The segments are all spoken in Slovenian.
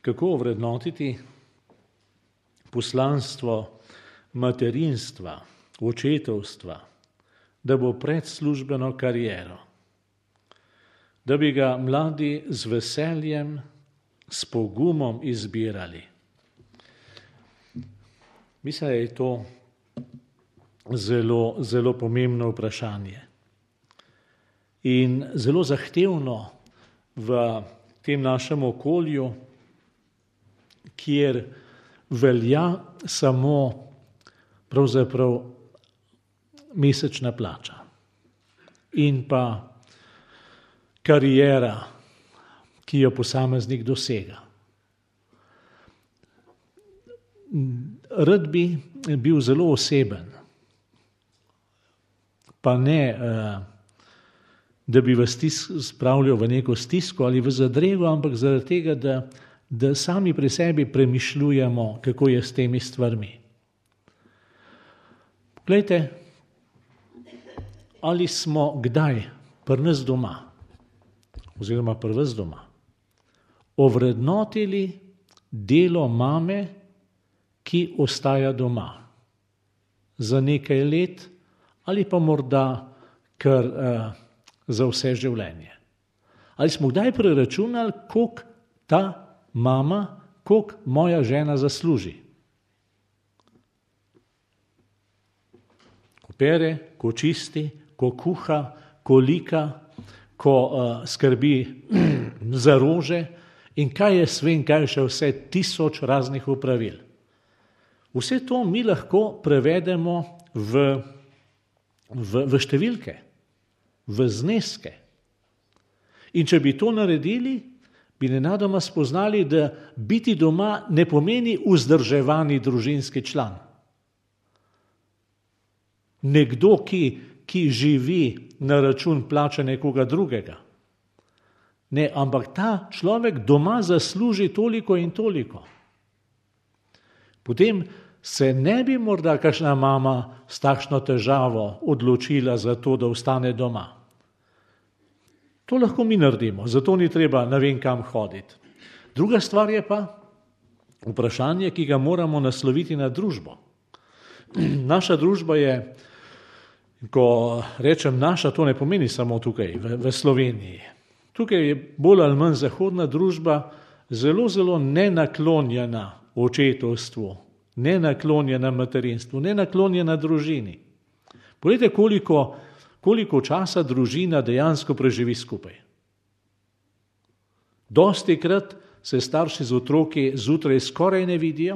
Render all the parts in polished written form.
kako ovrednotiti poslanstvo materinstva, očetovstva, da bo pred službeno kariero, da bi ga mladi z veseljem, s pogumom izbirali. Mislim, da je to zelo, zelo pomembno vprašanje. In zelo zahtevno v tem našem okolju, kjer velja samo pravzaprav mesečna plača in pa kariera, ki jo posameznik dosega. Rad bi bil zelo oseben, pa ne, da bi vas spravljal v neko stisko ali v zadrego, ampak zaradi tega, da sami pri sebi premišljujemo, kako je s temi stvarmi. Poglejte, ali smo kdaj pri nas doma, oziroma pri vas doma, ovrednotili delo mame, ki ostaja doma za nekaj let ali pa morda kar za vse življenje. Ali smo kdaj preračunali, koliko ta mama, koliko moja žena zasluži? Ko pere, ko čisti, ko kuha, ko lika, ko skrbi za rože in kaj je svem, kaj je še vse 1000 raznih opravil. Vse to mi lahko prevedemo v številke, v zneske. In če bi to naredili, bi nenadoma spoznali, da biti doma ne pomeni vzdrževani družinski član. Nekdo, ki živi na račun plače nekoga drugega. Ne, ampak ta človek doma zasluži toliko in toliko. Potem se ne bi morda kakšna mama s takšno težavo odločila za to, da ostane doma. To lahko mi naredimo, zato ni treba ne vem kam hoditi. Druga stvar je pa vprašanje, ki ga moramo nasloviti na družbo. Naša družba je, ko rečem naša, to ne pomeni samo tukaj, v Sloveniji. Tukaj je bolj ali manj zahodna družba zelo, zelo nenaklonjena očetovstvu, nenaklonjena materinstvu, nenaklonjena družini. Poglejte, koliko časa družina dejansko preživi skupaj. Dostikrat se starši z otroki zjutraj skoraj ne vidijo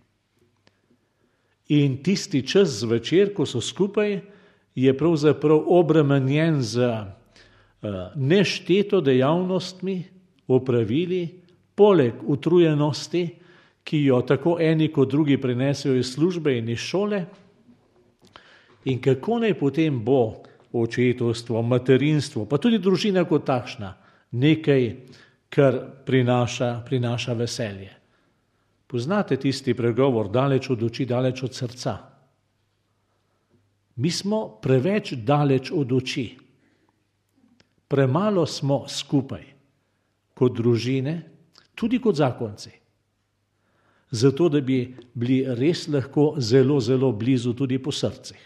in tisti čas zvečer, ko so skupaj, je pravzaprav obremenjen z nešteto dejavnostmi, opravili, poleg utrujenosti, ki jo tako eni kot drugi prinesejo iz službe in iz šole. In kako naj potem bo očetovstvo, materinstvo, pa tudi družina kot takšna, nekaj, kar prinaša veselje. Poznate tisti pregovor, daleč od oči, daleč od srca. Mi smo preveč daleč od oči. Premalo smo skupaj, kot družine, tudi kot zakonci. Zato, da bi bili res lahko zelo, zelo blizu tudi po srcih.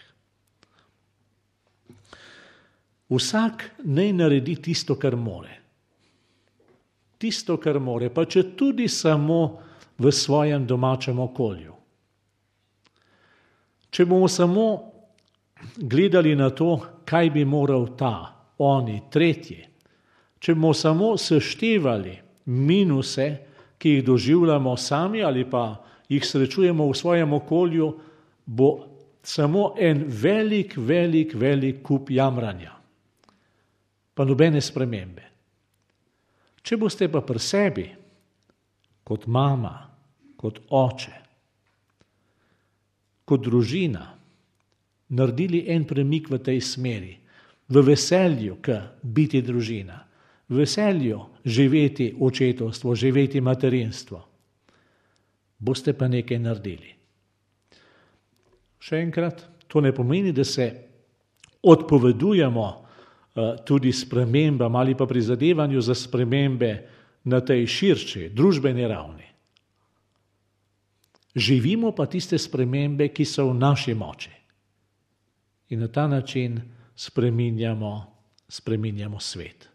Vsak naj naredi tisto, kar more. Tisto, kar more, pa če tudi samo v svojem domačem okolju. Če bomo samo gledali na to, kaj bi moral ta, oni, tretji, če bomo samo seštevali minuse, ki jih doživljamo sami ali pa jih srečujemo v svojem okolju, bo samo en velik, velik, velik kup jamranja. Pa nobene spremembe. Če boste pa pri sebi, kot mama, kot oče, kot družina, naredili en premik v tej smeri, v veselju k biti družina, v veselju živeti očetovstvo, živeti materinstvo, boste pa nekaj naredili. Še enkrat, to ne pomeni, da se odpovedujemo tudi spremembam ali pa prizadevanju za spremembe na tej širši, družbeni ravni. živimo pa tiste spremembe, ki so v naši moči. In na ta način spreminjamo svet.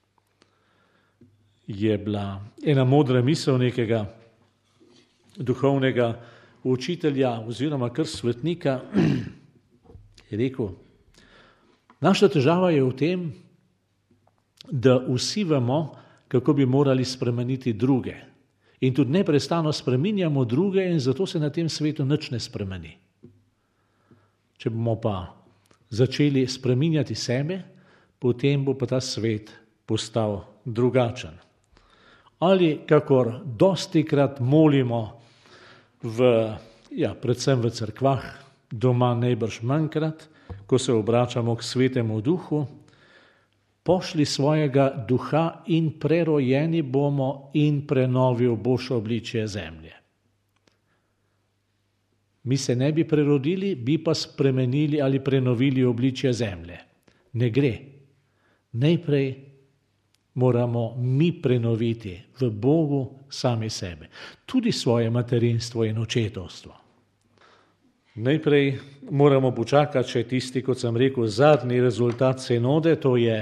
Je bila ena modra misel nekega duhovnega učitelja oziroma kar svetnika, je rekel, naša težava je v tem, da vsi vemo, kako bi morali spremeniti druge. In tudi neprestano spreminjamo druge in zato se na tem svetu nič ne spremeni. Če bomo pa začeli spreminjati sebe, potem bo pa ta svet postal drugačen. Ali kakor dostikrat molimo predvsem v cerkvah, doma najbrž manjkrat, ko se obračamo k Svetemu Duhu, pošli svojega duha in prerojeni bomo in prenovil boš obličje zemlje. Mi se ne bi prerodili, bi pa spremenili ali prenovili obličje zemlje. Ne gre. Najprej moramo mi prenoviti v Bogu sami sebe. Tudi svoje materinstvo in očetovstvo. Najprej moramo počakati še tisti, kot sem rekel, zadnji rezultat sinode, to je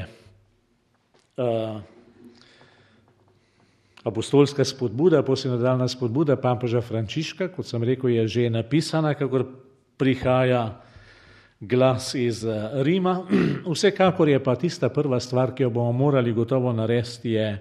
apostolska spodbuda, posynodalna spodbuda papeža Frančiška, kot sem rekel, je že napisana, kakor prihaja glas iz Rima. Vsekakor je pa tista prva stvar, ki jo bomo morali gotovo narediti, je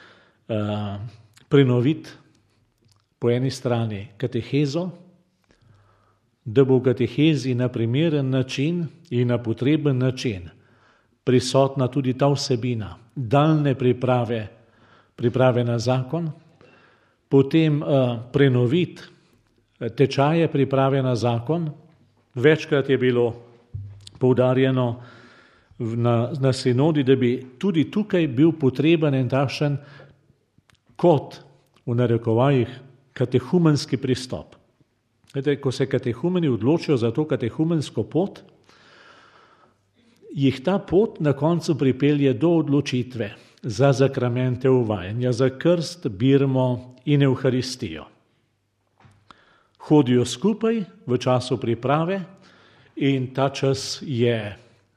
prenoviti po eni strani katehezo, da bo v katehezi na primeren način in na potreben način prisotna tudi ta vsebina, daljne priprave na zakon, potem prenoviti tečaje priprave na zakon. Večkrat je bilo poudarjeno na sinodi, da bi tudi tukaj bil potreben en takšen kot, v narekovajih, katehumenski pristop. Ko se katehumeni odločijo za to katehumensko pot, jih ta pot na koncu pripelje do odločitve za zakramente uvajanja, za krst, birmo in evharistijo. Hodijo skupaj v času priprave in ta čas je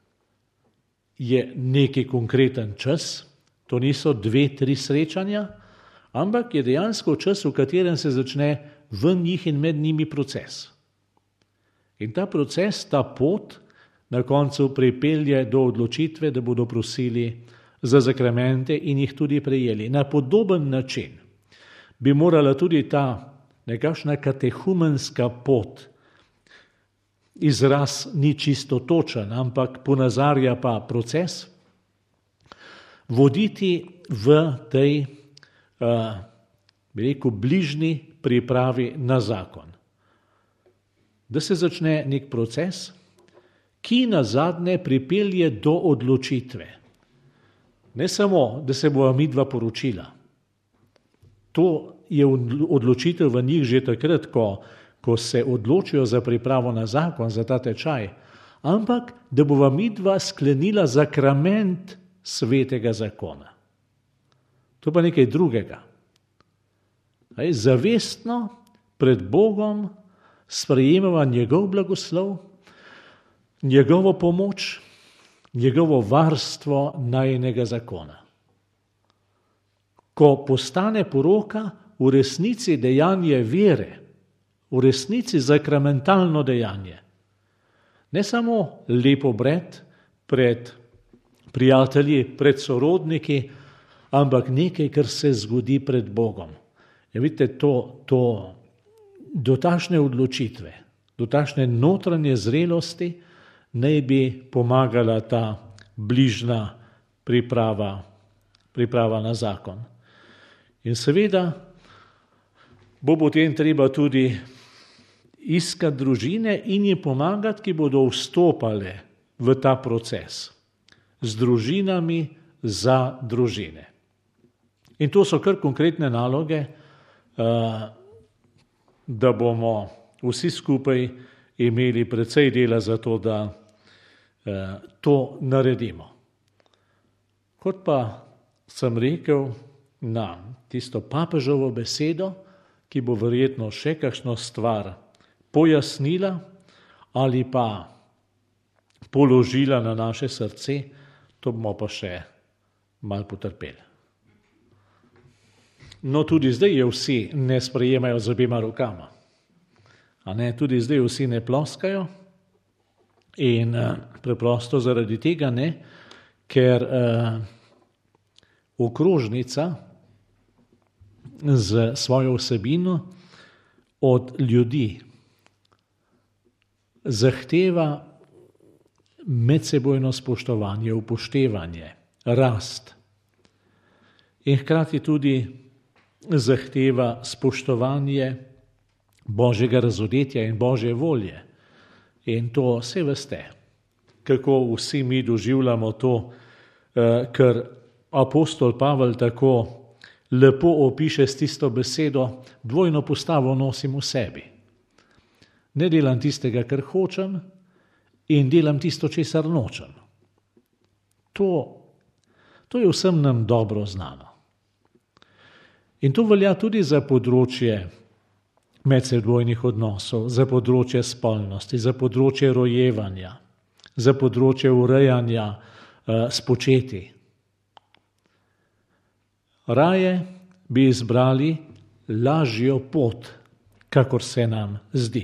neki konkreten čas, to niso 2-3 srečanja, ampak je dejansko čas, v katerem se začne v njih in med njimi proces. In ta proces, ta pot na koncu pripelje do odločitve, da bodo prosili za zakramente in jih tudi prejeli. Na podoben način bi morala tudi ta nekakšna katehumenska pot, izraz ni čisto točen, ampak ponazarja pa proces, voditi v tej, bližnji pripravi na zakon. Da se začne nek proces, ki nazadnje pripelje do odločitve. Ne samo, da se bova midva poročila. To je odločitev v njih že takrat, ko se odločijo za pripravo na zakon, za ta tečaj, ampak da bova midva sklenila zakrament svetega zakona. To pa nekaj drugega. Zavestno pred Bogom sprejemava njegov blagoslov, njegovo pomoč, njegovo varstvo najinega zakona. Ko postane poroka v resnici dejanje vere, v resnici zakramentalno dejanje, ne samo lep obred pred prijatelji, pred sorodniki, ampak nekaj, kar se zgodi pred Bogom. Vidite, do takšne odločitve, do takšne notranje zrelosti naj bi pomagala ta bližna priprava na zakon. In seveda bo potem treba tudi iskati družine in jim pomagati, ki bodo vstopale v ta proces z družinami za družine. In to so kar konkretne naloge, da bomo vsi skupaj imeli precej dela za to, da to naredimo. Kot pa sem rekel na tisto papežovo besedo, ki bo verjetno še kakšno stvar pojasnila ali pa položila na naše srce, to bomo pa še malo potrpeli. No, tudi zdaj je vsi ne sprejemajo z obema rokama. A ne, tudi zdaj vsi ne ploskajo in preprosto zaradi tega ne, ker okrožnica z svojo vsebino od ljudi zahteva medsebojno spoštovanje, upoštevanje, rast in hkrati tudi zahteva spoštovanje Božjega razodetja in Božje volje. In to vse veste, kako vsi mi doživljamo to, kar apostol Pavel tako lepo opiše s tisto besedo, dvojno postavo nosim v sebi. Ne delam tistega, kar hočem, in delam tisto, česar nočem. To je vsem nam dobro znano. In to velja tudi za področje medsebojnih odnosov, za področje spolnosti, za področje rojevanja, za področje urejanja spočetij. Raje bi izbrali lažjo pot, kakor se nam zdi.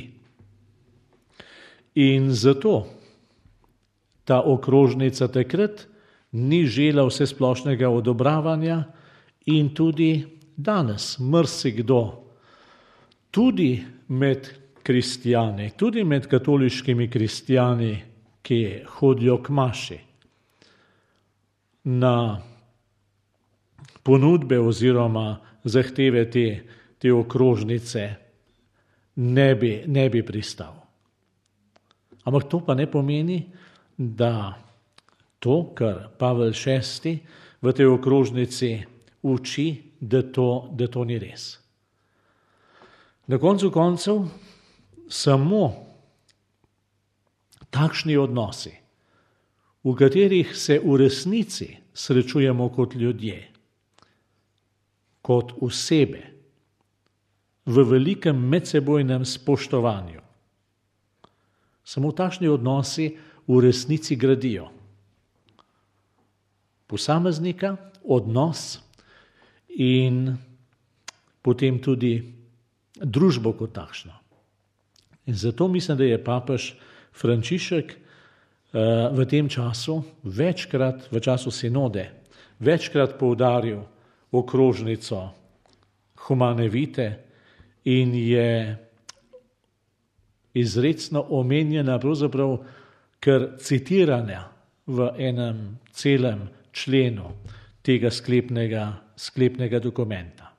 In zato ta okrožnica takrat ni žela vsesplošnega odobravanja in tudi danes marsikdo, tudi med kristjani, tudi med katoliškimi kristjani, ki hodijo k maši, na ponudbe oziroma zahteve te okrožnice ne bi pristal. Ampak to pa ne pomeni, da to, kar Pavel VI v tej okrožnici uči, da to ni res. Na koncu koncev samo takšni odnosi, v katerih se v resnici srečujemo kot ljudje, kot osebe, v velikem medsebojnem spoštovanju. Samo takšni odnosi v resnici gradijo posameznika, odnos in potem tudi družbo kot takšno. In zato mislim, da je papež Frančišek v tem času večkrat, v času sinode, večkrat poudaril okrožnico Humane Vitae in je izrecno omenjena pravzaprav kar citiranja v enem celem členu tega sklepnega dokumenta.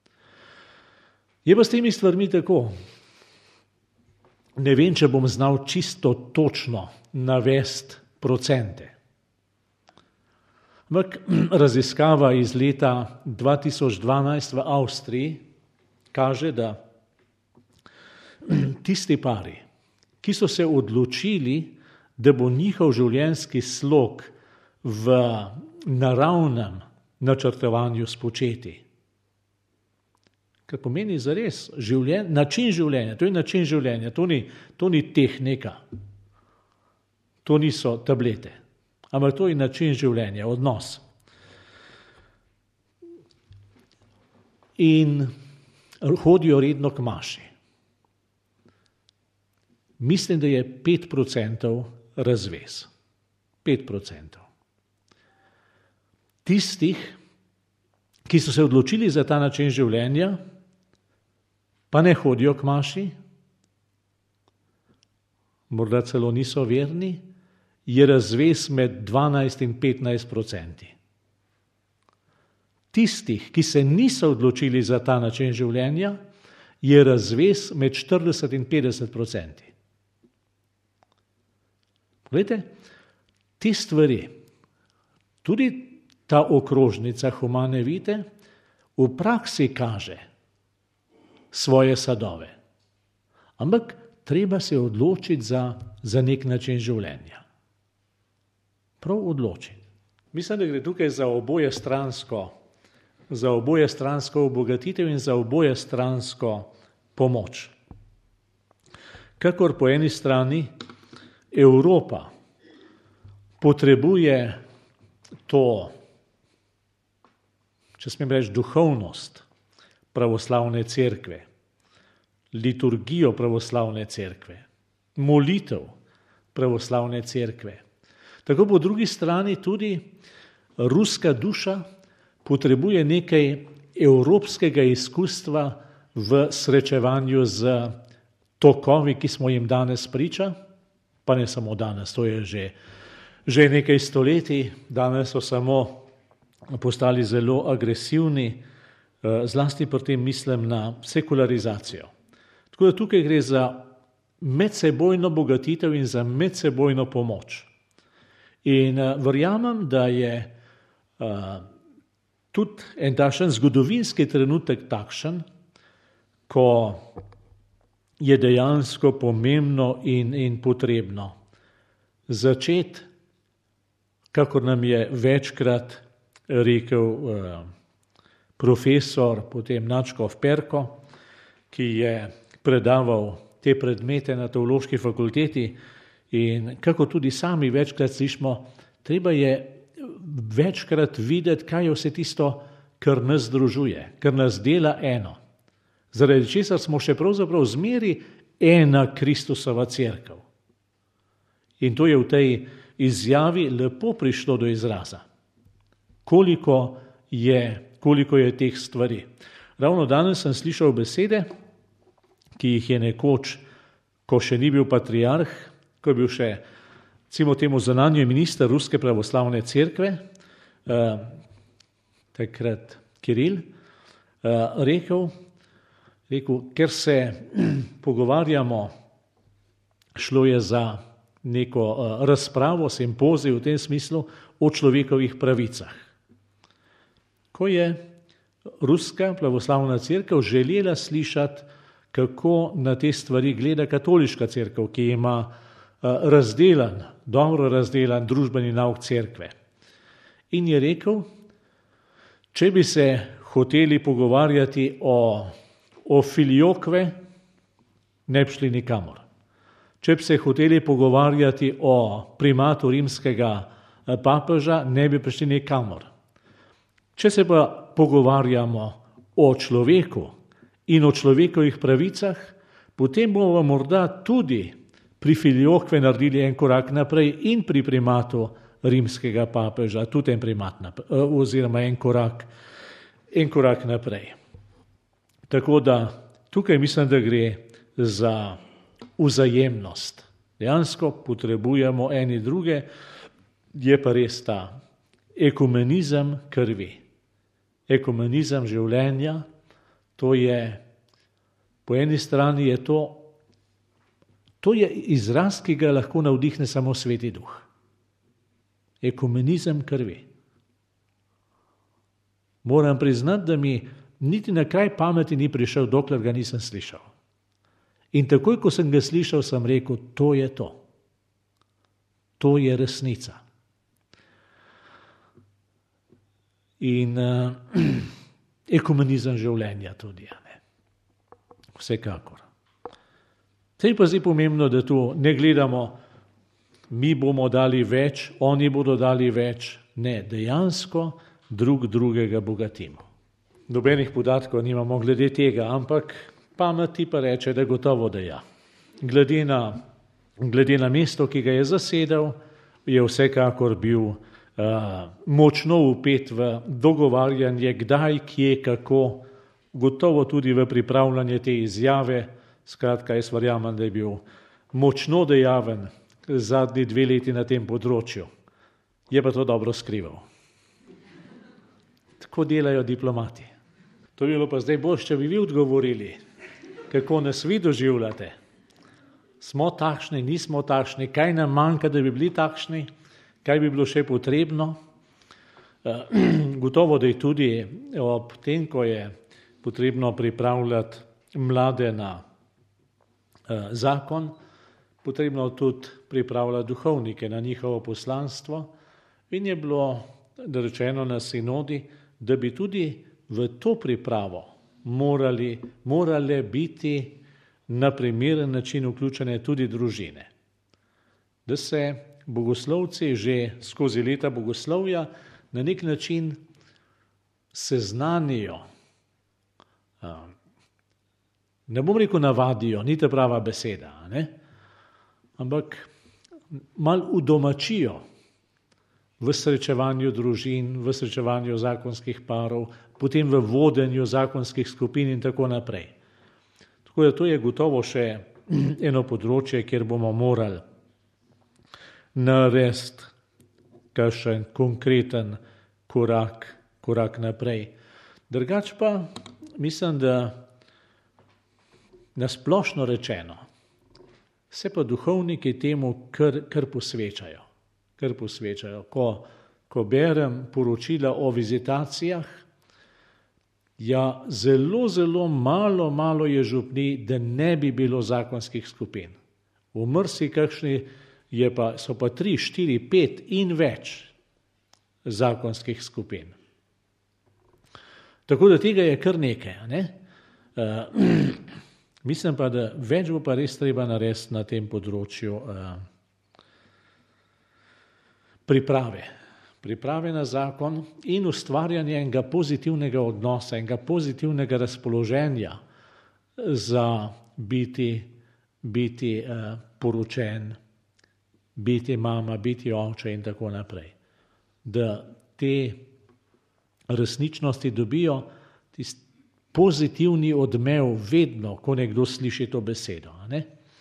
Je pa s temi stvarmi tako. Ne vem, če bom znal čisto točno navesti procente. Ampak raziskava iz leta 2012 v Avstriji kaže, da tisti pari, ki so se odločili, da bo njihov življenjski slog v naravnem načrtovanju spočeti, kar pomeni zares način življenja, to je način življenja, to ni tehnika, to niso tablete, ampak to je način življenja, odnos. In hodijo redno k maši. Mislim, da je 5% razvez. 5%. Tistih, ki so se odločili za ta način življenja, pa ne hodijo k maši, morda celo niso verni, je razvez med 12 in 15%. Tistih, ki se niso odločili za ta način življenja, je razvez med 40 in 50%. Glejte, te stvari, tudi ta okrožnica Humane Vitae v praksi kaže svoje sadove. Ampak treba se odločiti za nek način življenja. Prav odločiti. Mislim, da gre tukaj za oboje stransko za oboje stransko obogatitev in za oboje stransko pomoč. Kakor po eni strani Evropa potrebuje to, če smem reči, duhovnost pravoslavne cerkve, liturgijo pravoslavne cerkve, molitev pravoslavne cerkve. Tako po drugi strani tudi ruska duša potrebuje nekaj evropskega izkustva v srečevanju z tokovi, ki smo jim danes priča, pa ne samo danes, to je že nekaj stoletij, danes so samo postali zelo agresivni, zlasti pri tem mislim na sekularizacijo. Tako da tukaj gre za medsebojno bogatitev in za medsebojno pomoč. In verjamem, da je tudi en takšen zgodovinski trenutek takšen, ko je dejansko pomembno in potrebno začeti, kakor nam je večkrat rekel profesor, potem nadškof Perko, ki je predaval te predmete na teološki fakulteti in kako tudi sami večkrat slišimo, treba je večkrat videti, kaj je vse tisto, kar nas združuje, kar nas dela eno. Zaradi česar smo še pravzaprav zmeri ena Kristusova cerkev. In to je v tej izjavi lepo prišlo do izraza. Koliko je teh stvari. Ravno danes sem slišal besede, ki jih je nekoč, ko še ni bil patriarh, ko je bil še, recimo temu, zunanji minister Ruske pravoslavne cerkve, takrat Kiril, rekel, ker se pogovarjamo, šlo je za neko razpravo, simpozij v tem smislu, o človekovih pravicah. Ko je Ruska pravoslavna cerkev želela slišati, kako na te stvari gleda katoliška cerkev, ki ima dobro razdelan družbeni nauk cerkve. In je rekel, če bi se hoteli pogovarjati o filiokve, ne bi šli nikamor. Če bi se hoteli pogovarjati o primatu rimskega papeža, ne bi prišli nikamor. Če se pa pogovarjamo o človeku in o človekovih pravicah, potem bomo morda tudi pri filiokve naredili en korak naprej in pri primatu rimskega papeža, tudi en primat oziroma en korak naprej. Tako da tukaj mislim, da gre za vzajemnost. Dejansko potrebujemo eni druge, je pa res ta ekumenizem krvi. Ekumenizem življenja, to je, po eni strani je to je izraz, ki ga lahko navdihne samo Sveti Duh. Ekumenizem krvi. Moram priznati, da mi niti na kraj pameti ni prišel, dokler ga nisem slišal. In takoj, ko sem ga slišal, sem rekel, to je to. To je resnica. In ekumenizem življenja tudi, ne? Vsekakor. Zdaj pa je pomembno, da tu ne gledamo, mi bomo dali več, oni bodo dali več. Ne, dejansko drug drugega bogatimo. Nobenih podatkov nimamo glede tega, ampak pamet pa reče, da gotovo da ja. Glede na mesto, ki ga je zasedel, je vsekakor bil močno vpet v dogovarjanje, kdaj, kje, kako, gotovo tudi v pripravljanje te izjave. Skratka, jaz verjamem, da je bil močno dejaven zadnji 2 leti na tem področju. Je pa to dobro skrival. Tako delajo diplomati. To bi bilo pa zdaj bolj, če bi vi odgovorili, kako nas vi doživljate. Smo takšni, nismo takšni, kaj nam manjka, da bi bili takšni, kaj bi bilo še potrebno. Gotovo, da je tudi ob tem, ko je potrebno pripravljati mlade na zakon, potrebno tudi pripravljati duhovnike na njihovo poslanstvo in je bilo rečeno na sinodi, da bi tudi v to pripravo morale biti na primeren način vključene tudi družine. Da se bogoslovci že skozi leta bogoslovja na nek način seznanijo, ne bom rekel navadijo, ni ta prava beseda, ne? Ampak malo udomačijo v srečevanju družin, v srečevanju zakonskih parov, potem v vodenju zakonskih skupin in tako naprej. Tako da to je gotovo še eno področje, kjer bomo morali narediti kakšen konkreten korak naprej. Drugače pa mislim, da na splošno rečeno se pa duhovniki temu kar posvečajo. Ko berem poročila o vizitacijah, ja, zelo malo je župnij, da ne bi bilo zakonskih skupin. V marsikakšni so pa 3, 4, 5 in več zakonskih skupin. Tako da tega je kar nekaj, ne? Mislim pa, da več bo pa res treba narediti na tem področju priprave na zakon in ustvarjanje enega pozitivnega odnosa, enega pozitivnega razpoloženja za biti poročen, biti mama, biti oče in tako naprej. Da te resničnosti dobijo tisti pozitivni odmev vedno, ko nekdo sliši to besedo, ne?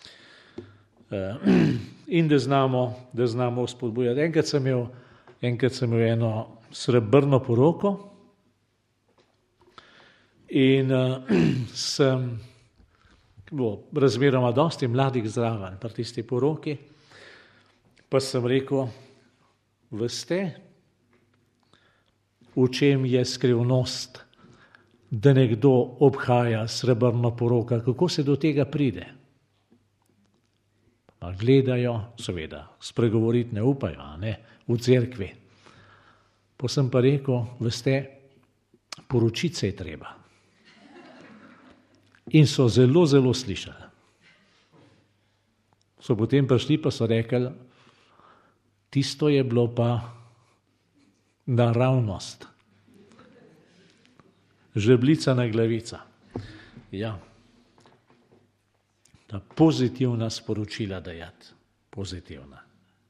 In da znamo spodbujati. Enkrat sem imel eno srebrno poroko in sem bilo razmeroma dosti mladih zraven pri tisti poroki, pa sem rekel, veste, v čem je skrivnost, da nekdo obhaja srebrno poroko, kako se do tega pride. Pa gledajo, seveda, spregovoriti ne upajo, ne, v cerkvi. Pa sem pa rekel, veste, poročiti se je treba. In so zelo slišali. So potem prišli pa so rekli, tisto je bilo pa naravnost. Žebljica na glavica. Ja. Ta pozitivna sporočila dajati. Pozitivna.